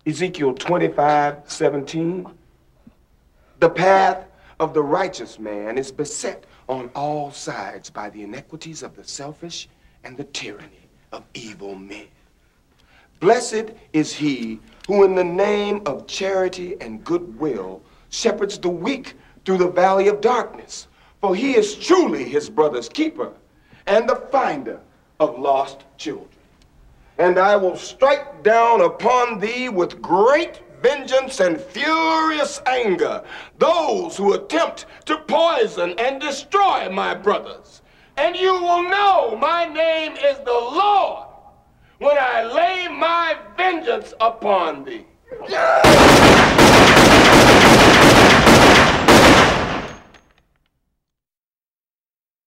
Ezekiel 25:17. The path of the righteous man is beset on all sides by the iniquities of the selfish and the tyranny of evil men. Blessed is he who in the name of charity and goodwill shepherds the weak through the valley of darkness, for he is truly his brother's keeper and the finder of lost children. And I will strike down upon thee with great vengeance and furious anger those who attempt to poison and destroy my brothers. And you will know my name is the Lord when I lay my vengeance upon thee.